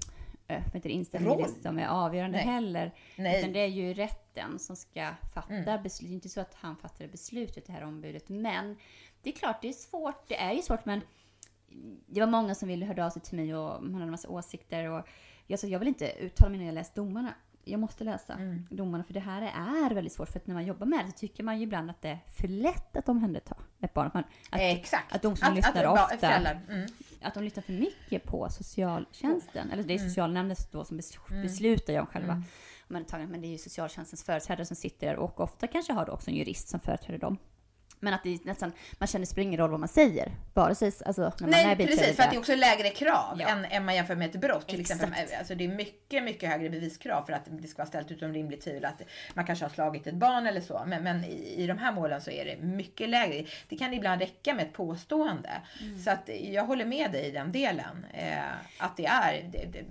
inställning som är avgörande heller. Nej. Utan det är ju rätten som ska fatta beslut. Det är inte så att han fattar beslutet, det här ombudet. Men det är klart, det är svårt. Det är ju svårt, men det var många som ville höra av sig till mig och man hade en massa åsikter. Och jag vill inte uttala mig när jag läst domarna. Jag måste läsa domarna, för det här är väldigt svårt. För att när man jobbar med det så tycker man ju ibland att det är för lätt att omhänderta ett barn. Att de som lyssnar ofta, att de lyssnar för mycket på socialtjänsten. Eller det är socialnämnden då som beslutar om själva omhändertagandet. Men det är ju socialtjänstens företrädare som sitter där, och ofta kanske har också en jurist som företräder dem. Men att det nästan, man känner spelar ingen roll vad man säger. Bara så, alltså, när man är precis, för att det är också lägre krav än man jämför med ett brott. Till exempel, alltså det är mycket, mycket högre beviskrav för att det ska vara ställt utom rimligt tvivel att man kanske har slagit ett barn eller så. Men i de här målen så är det mycket lägre. Det kan ibland räcka med ett påstående. Så att jag håller med dig i den delen. Att det är,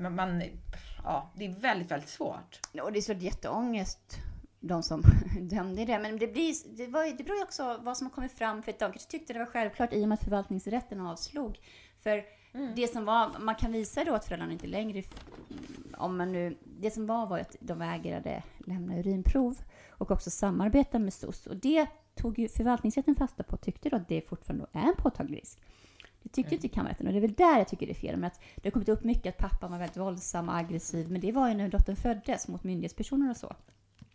det är väldigt, väldigt svårt. Och det är så jätteångest. De som dömde det. Men det beror ju också vad som har kommit fram. För att de kanske tyckte det var självklart i och med att förvaltningsrätten avslog. För det som var, man kan visa då att föräldrarna inte längre, det som var att de vägrade lämna urinprov och också samarbeta med SOS. Och det tog ju förvaltningsrätten fasta på och tyckte då att det fortfarande är en påtaglig risk. Det tyckte inte kammarrätten, och det är väl där jag tycker det är fel. Men att det har kommit upp mycket att pappan var väldigt våldsam och aggressiv. Men det var ju när dottern föddes mot myndighetspersoner och så.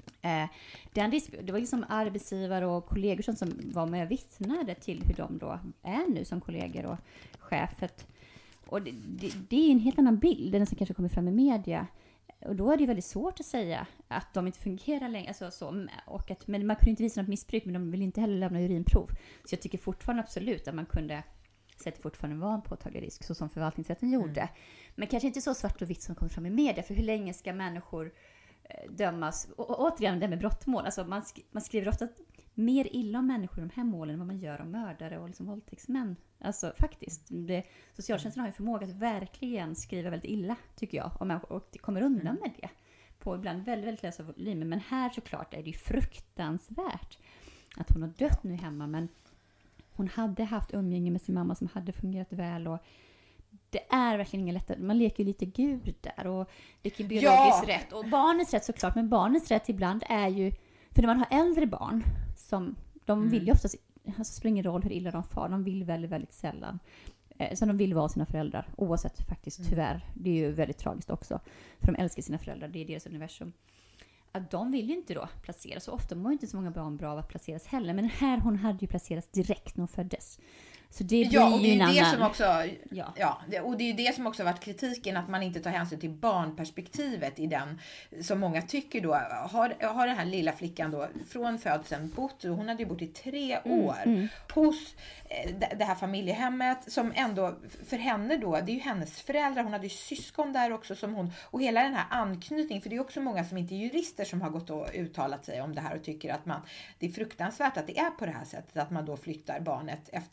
Det var liksom arbetsgivare och kollegor som var med och vittnade till hur de då är nu som kollegor och chefet. Och det är en helt annan bild, den som kanske kommer fram i media. Och då är det väldigt svårt att säga att de inte fungerar längre. Alltså så, men man kunde inte visa något missbruk, men de vill inte heller lämna urinprov. Så jag tycker fortfarande absolut att man kunde säga att det fortfarande var en påtaglig risk, så som förvaltningsrätten gjorde. Men kanske inte så svart och vitt som kommer fram i media. För hur länge ska människor dömas? Och återigen det med brottmål. Alltså man skriver ofta mer illa om människor i de här målen än vad man gör om mördare och liksom våldtäktsmän. Alltså faktiskt. Socialtjänsten har ju förmåga att verkligen skriva väldigt illa, tycker jag. Och det kommer undan med det. På ibland väldigt, väldigt lösa volymer. Men här såklart är det ju fruktansvärt att hon har dött nu hemma. Men hon hade haft umgänge med sin mamma som hade fungerat väl, och det är verkligen inget lättare. Man leker ju lite gud där, och det är biologiskt rätt. Och barnets rätt såklart, men barnets rätt ibland är ju, för när man har äldre barn, som de vill ju oftast, alltså spelar ingen roll hur illa de far, de vill väldigt, väldigt sällan. Så de vill vara sina föräldrar, oavsett faktiskt, tyvärr. Det är ju väldigt tragiskt också. För de älskar sina föräldrar, det är deras universum. Att de vill ju inte då placeras, så ofta mår ju inte så många barn bra av att placeras heller. Men här, hon hade ju placerats direkt när hon föddes. Så det blir och det är ju det som också, och det är ju det som också varit kritiken, att man inte tar hänsyn till barnperspektivet i den, som många tycker då, har den här lilla flickan då från födseln bott, och hon hade ju bott i 3 år hos det här familjehemmet, som ändå för henne då, det är ju hennes föräldrar, hon hade ju syskon där också som hon, och hela den här anknytningen, för det är också många som inte är jurister som har gått och uttalat sig om det här och tycker att det är fruktansvärt att det är på det här sättet, att man då flyttar barnet efter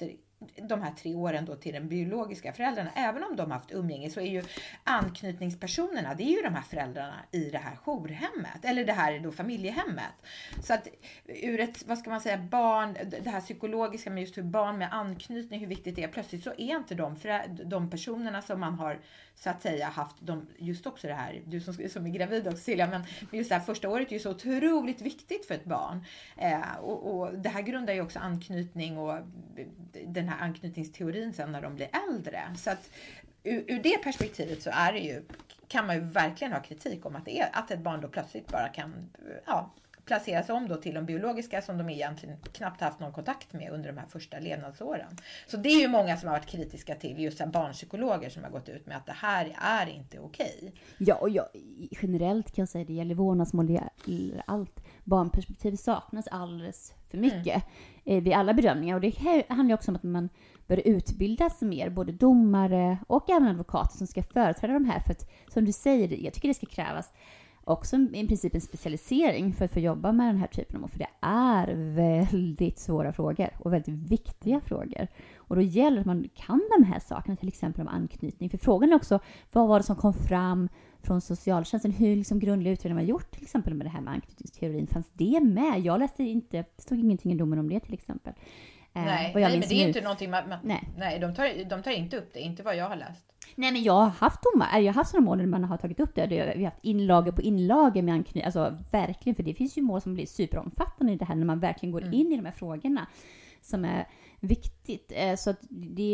de här 3 åren då till den biologiska föräldrarna. Även om de har haft umgänge så är ju anknytningspersonerna, det är ju de här föräldrarna i det här jourhemmet. Eller det här då familjehemmet. Så att ur ett, vad ska man säga, barn, det här psykologiska med just hur barn med anknytning, hur viktigt det är. Plötsligt så är inte de personerna som man har så att säga haft, just också det här, du som är gravid också Silja, men just det här första året är ju så otroligt viktigt för ett barn. Och det här grundar ju också anknytning och den här anknytningsteorin sen när de blir äldre. Så att ur det perspektivet så är det ju, kan man ju verkligen ha kritik om att ett barn då plötsligt bara kan placeras om då till de biologiska som de egentligen knappt haft någon kontakt med under de här första levnadsåren. Så det är ju många som har varit kritiska till, just här barnpsykologer som har gått ut med att det här är inte okej. Ja, och generellt kan jag säga det gäller vårdnadsmål, det gäller allt. Barnperspektiv saknas alldeles för mycket vid alla bedömningar. Och det här handlar också om att man bör utbildas mer, både domare och även advokater som ska företräda de här. För att, som du säger, jag tycker det ska krävas också i princip en specialisering för att få jobba med den här typen av mål. För det är väldigt svåra frågor och väldigt viktiga frågor. Och då gäller det att man kan de här sakerna, till exempel om anknytning. För frågan är också, vad var det som kom fram från socialtjänsten? Hur liksom grundlig utredning man gjort till exempel med det här med anknytningsteorin? Fanns det med? Jag läste inte, det stod ingenting i domen om det till exempel. Nej, men det är inte någonting nej, de tar inte upp det, inte vad jag har läst. Nej, men jag har haft sådana mål där man har tagit upp det. Vi har haft inlagor på inlagor med anknytning. Alltså verkligen, för det finns ju mål som blir superomfattande i det här när man verkligen går in i de här frågorna som är viktigt. Så att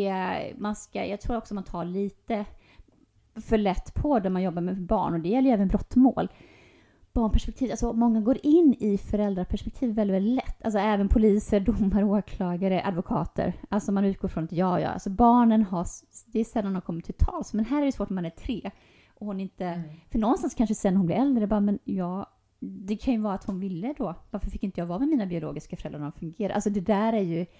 jag tror också man tar lite för lätt på det man jobbar med barn, och det gäller ju även brottmål. Barnperspektiv, alltså många går in i föräldraperspektiv väldigt, väldigt lätt. Alltså även poliser, domare, åklagare, advokater. Alltså man utgår från att alltså barnen det är sällan de kommer till tals. Men här är det svårt när man är 3. Och hon inte, för någonstans kanske sen hon blir äldre, bara, men det kan ju vara att hon ville då. Varför fick inte jag vara med mina biologiska föräldrar när de fungerar? Alltså det där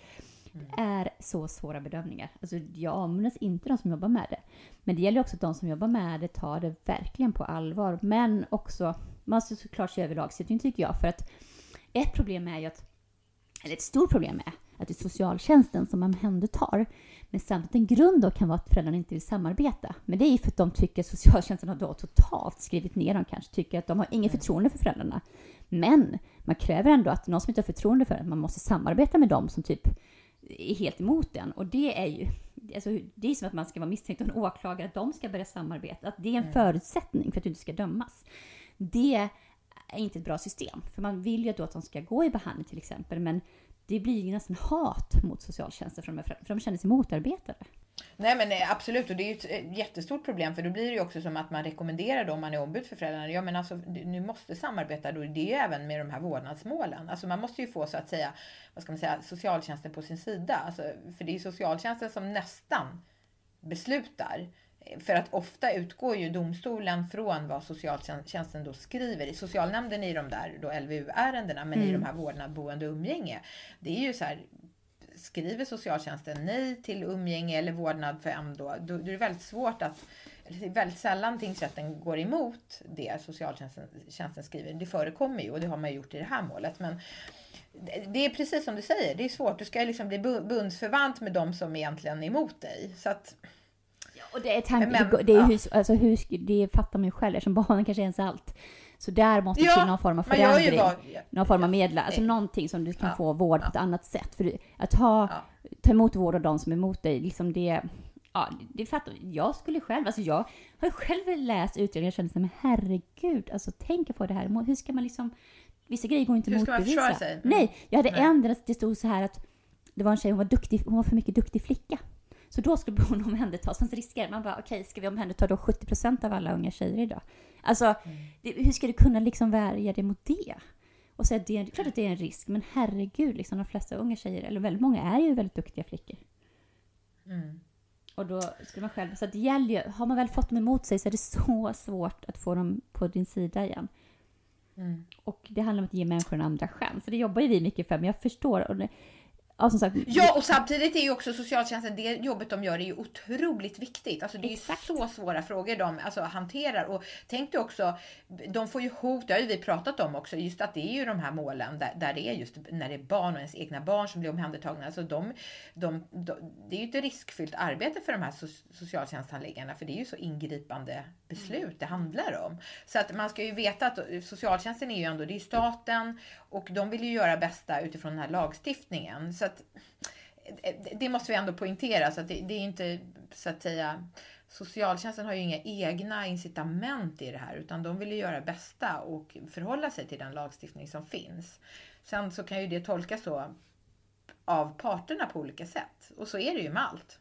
är så svåra bedömningar. Alltså jag avundas inte de som jobbar med det. Men det gäller också att de som jobbar med det tar det verkligen på allvar. Men också, man ska såklart se över lagstiftning tycker jag. För att ett problem är ju ett stort problem är att det är socialtjänsten som omhändertar. Men samtidigt en grund då kan vara att föräldrarna inte vill samarbeta. Men det är ju för att de tycker att socialtjänsten har då totalt skrivit ner dem, kanske tycker att de har ingen förtroende för föräldrarna. Men man kräver ändå att någon som inte har förtroende för att man måste samarbeta med dem som typ är helt emot den. Och det är ju, alltså, det är som att man ska vara misstänkt och en åklagare, att de ska börja samarbeta. Att det är en förutsättning för att du inte ska dömas. Det är inte ett bra system. För man vill ju då att de ska gå i behandling till exempel. Men det blir ju nästan hat mot socialtjänsten för de känner sig motarbetade. Nej, men absolut, och det är ju ett jättestort problem, för då blir det ju också som att man rekommenderar då, om man är ombud för föräldrarna, ja men alltså nu måste samarbeta då, det är ju även med de här vårdnadsmålen. Alltså man måste ju få, så att säga, vad ska man säga, socialtjänsten på sin sida. Alltså, för det är ju socialtjänsten som nästan beslutar. För att ofta utgår ju domstolen från vad socialtjänsten då skriver. I socialnämnden i de där då LVU-ärendena, men i de här vårdnad, boende och umgänge. Det är ju så här, skriver socialtjänsten nej till umgänge eller vårdnad för då är det väldigt svårt att, väldigt sällan tingsrätten går emot det socialtjänsten skriver. Det förekommer ju, och det har man gjort i det här målet. Men det är precis som du säger, det är svårt. Du ska liksom bli bundsförvant med dem som egentligen är emot dig. Så att, och det det fattar man ju själv, eftersom barnen kanske är ens allt. Så där måste till någon form av förändring. Någon form av medlare. Alltså någonting som du kan få vård på ett annat sätt. För att ta emot vård av de som är emot dig. Liksom det fattar jag. Skulle själv, alltså jag har själv läst utredningen och kände, men herregud, alltså tänk på det här. Hur ska man liksom, vissa grejer går inte att motbevisa. Nej, jag hade en, det stod så här att det var en tjej, hon var för mycket duktig flicka. Så då skulle hon omhändertas. Fanns risker. Man bara, okej, ska vi omhänderta då 70% av alla unga tjejer idag? Alltså, hur ska du kunna liksom värja dig mot det? Och säga, det är klart att det är en risk. Men herregud, liksom, de flesta unga tjejer, eller väldigt många, är ju väldigt duktiga flickor. Och då skulle man själv, så det gäller ju, har man väl fått dem emot sig så är det så svårt att få dem på din sida igen. Och det handlar om att ge människor en andra chans. Så det jobbar ju vi mycket för, men jag förstår. Och som sagt. Ja, och samtidigt är ju också socialtjänsten, det jobbet de gör är ju otroligt viktigt. Alltså det är ju så svåra frågor de hanterar. Och tänk du också, de får ju hot, det har ju vi pratat om också, just att det är ju de här målen där det är just när det är barn och ens egna barn som blir omhändertagna. Alltså det är ju ett riskfyllt arbete för de här socialtjänsthandläggarna, för det är ju så ingripande beslut det handlar om. Så att man ska ju veta att socialtjänsten är ju ändå, det är ju staten, och de vill ju göra bästa utifrån den här lagstiftningen. Så att det måste vi ändå poängtera, så att det är inte, så att säga, socialtjänsten har ju inga egna incitament i det här, utan de vill ju göra bästa och förhålla sig till den lagstiftning som finns. Sen så kan ju det tolkas så av parterna på olika sätt, och så är det ju med allt.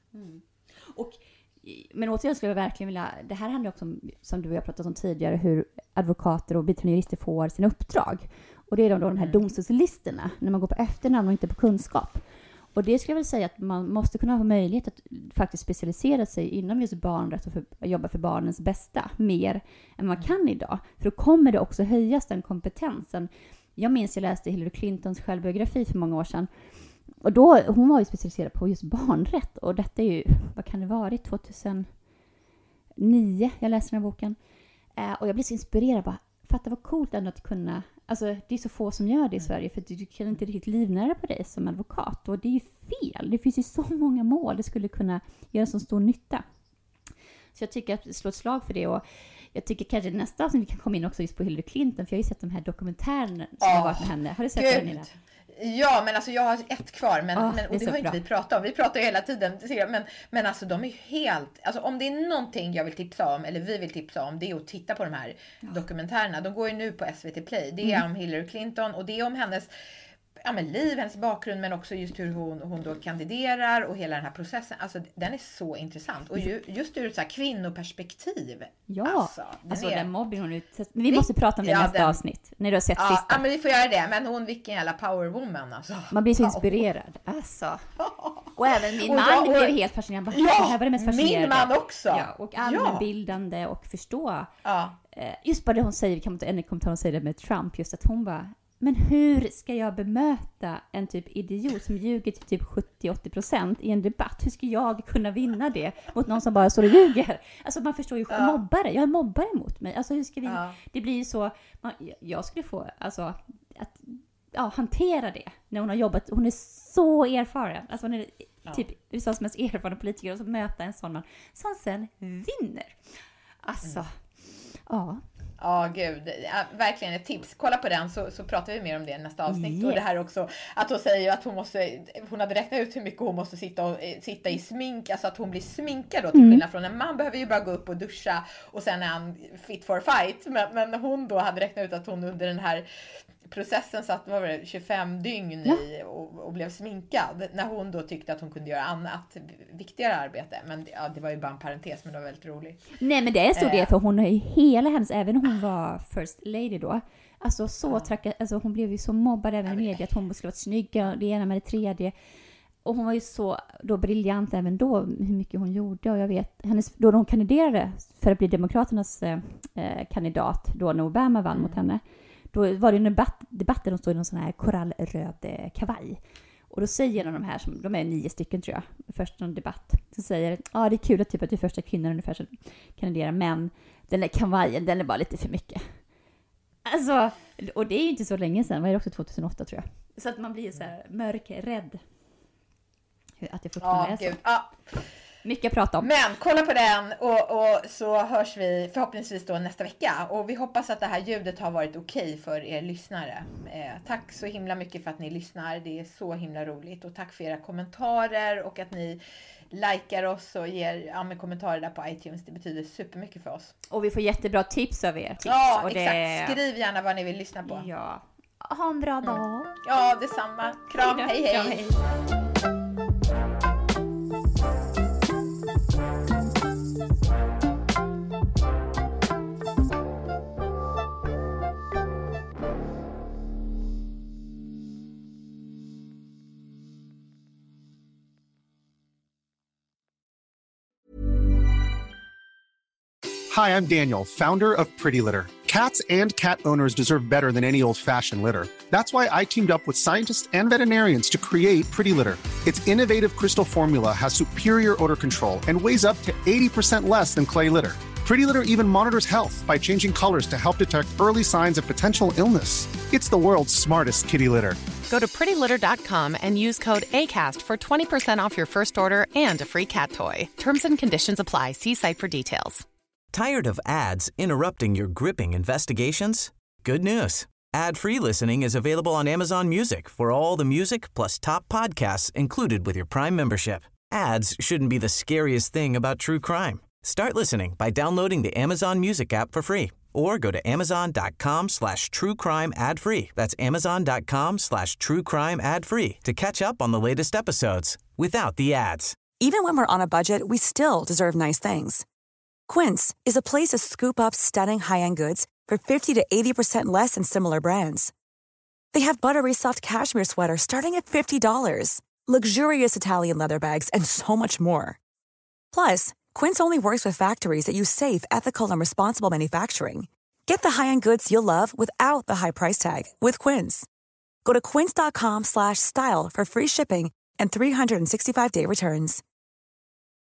Men återigen skulle jag verkligen vilja, det här handlar också om, som du och jag pratat om tidigare, hur advokater och biträdande jurister får sina uppdrag. Och det är de här domstolslistorna, när man går på efternamn och inte på kunskap. Och det skulle jag väl säga att man måste kunna ha möjlighet att faktiskt specialisera sig inom just barnrätt och jobba för barnens bästa mer än man kan idag. För då kommer det också höjas den kompetensen. Jag minns, jag läste Hillary Clintons självbiografi för många år sedan. Och då, hon var ju specialiserad på just barnrätt. Och detta är ju, vad kan det vara, 2009 jag läste den här boken. Och jag blev så inspirerad, bara, fatta vad coolt ändå att kunna, alltså det är så få som gör det i Sverige, för du kan inte riktigt livnära på dig som advokat. Och det är ju fel, det finns ju så många mål det skulle kunna göra så stor nytta. Så jag tycker att slå ett slag för det, och jag tycker kanske nästa avsnitt vi kan komma in också just på Hillary Clinton, för jag har ju sett de här dokumentärerna som har varit med henne. Har du sett den, Nina? Ja, men alltså jag har ett kvar, men och det har inte vi pratat om. Vi pratar ju hela tiden, men alltså de är ju helt, alltså om det är någonting jag vill tipsa om, eller vi vill tipsa om, det är att titta på de här dokumentärerna. De går ju nu på SVT Play. Det är om Hillary Clinton, och det är om hennes liv, hennes bakgrund, men också just hur hon då kandiderar och hela den här processen. Alltså den är så intressant, och just ur ett så här kvinnoperspektiv. Ja, alltså den mobbing hon utsätts. Men vi måste prata om det i nästa avsnitt, när du har sett sista. Ja, men vi får göra det. Men hon, vilken jävla powerwoman alltså. Man blir så inspirerad. Alltså. Och även min man blev helt fascinerad. Det här var det mest fascinerande. Min man också. Ja, och allmänbildande och förstå. Just bara det hon säger, en kommentar hon säger det med Trump, just att hon bara, men hur ska jag bemöta en typ idiot som ljuger till typ 70-80% i en debatt? Hur ska jag kunna vinna det mot någon som bara står och ljuger? Alltså man förstår ju, mobbare. Jag har en mobbare emot mig. Alltså hur ska vi... Det blir ju så... Jag skulle få... Alltså, att hantera det när hon har jobbat. Hon är så erfaren. Alltså hon är typ USAs mest erfarna politiker, och så möta en sån man som sen vinner. Alltså, Ja, gud. Verkligen ett tips. Kolla på den, så pratar vi mer om det i nästa avsnitt. Yes. Och det här också, att hon säger att hon hade räknat ut hur mycket hon måste sitta i smink. Alltså att hon blir sminkad då, till skillnad från en man behöver ju bara gå upp och duscha och sen är han fit for fight. Men hon då hade räknat ut att hon under den här processen satt 25 dygn i och blev sminkad, när hon då tyckte att hon kunde göra annat viktigare arbete. Men det var ju bara en parentes, men det var väldigt roligt. Nej, men det är en stor del, för hon har ju hela hennes, även om hon var first lady då, alltså alltså hon blev ju så mobbad även i media att hon skulle vara snygg, det ena med det tredje. Och hon var ju så då briljant även då, hur mycket hon gjorde. Och jag vet, då hon kandiderade för att bli Demokraternas kandidat, då när Obama vann mot henne, då var det en debatt där de stod i någon sån här korallröd kavaj. Och då säger en av de här, de är 9 stycken tror jag, först någon debatt, så säger det är kul att typ att du är första kvinnan ungefär som kandiderar, men den där kavajen, den är bara lite för mycket. Alltså, och det är ju inte så länge sedan, var det också 2008 tror jag. Så att man blir så här mörkrädd. Att jag fortfarande är så. Mycket att prata om. Men kolla på den, och så hörs vi förhoppningsvis då nästa vecka. Och vi hoppas att det här ljudet har varit okej för er lyssnare. Tack så himla mycket för att ni lyssnar. Det är så himla roligt. Och tack för era kommentarer och att ni likar oss och ger kommentarer där på iTunes. Det betyder supermycket för oss. Och vi får jättebra tips av er. Ja, och exakt. Skriv gärna vad ni vill lyssna på. Ja. Ha en bra dag. Ja, detsamma. Kram, hej. Ja, hej. Hi, I'm Daniel, founder of Pretty Litter. Cats and cat owners deserve better than any old-fashioned litter. That's why I teamed up with scientists and veterinarians to create Pretty Litter. Its innovative crystal formula has superior odor control and weighs up to 80% less than clay litter. Pretty Litter even monitors health by changing colors to help detect early signs of potential illness. It's the world's smartest kitty litter. Go to prettylitter.com and use code ACAST for 20% off your first order and a free cat toy. Terms and conditions apply. See site for details. Tired of ads interrupting your gripping investigations? Good news. Ad-free listening is available on Amazon Music for all the music plus top podcasts included with your Prime membership. Ads shouldn't be the scariest thing about true crime. Start listening by downloading the Amazon Music app for free or go to amazon.com/truecrime ad-free. That's amazon.com/truecrime ad-free to catch up on the latest episodes without the ads. Even when we're on a budget, we still deserve nice things. Quince is a place to scoop up stunning high-end goods for 50 to 80% less than similar brands. They have buttery soft cashmere sweaters starting at $50, luxurious Italian leather bags, and so much more. Plus, Quince only works with factories that use safe, ethical, and responsible manufacturing. Get the high-end goods you'll love without the high price tag with Quince. Go to quince.com/style for free shipping and 365-day returns.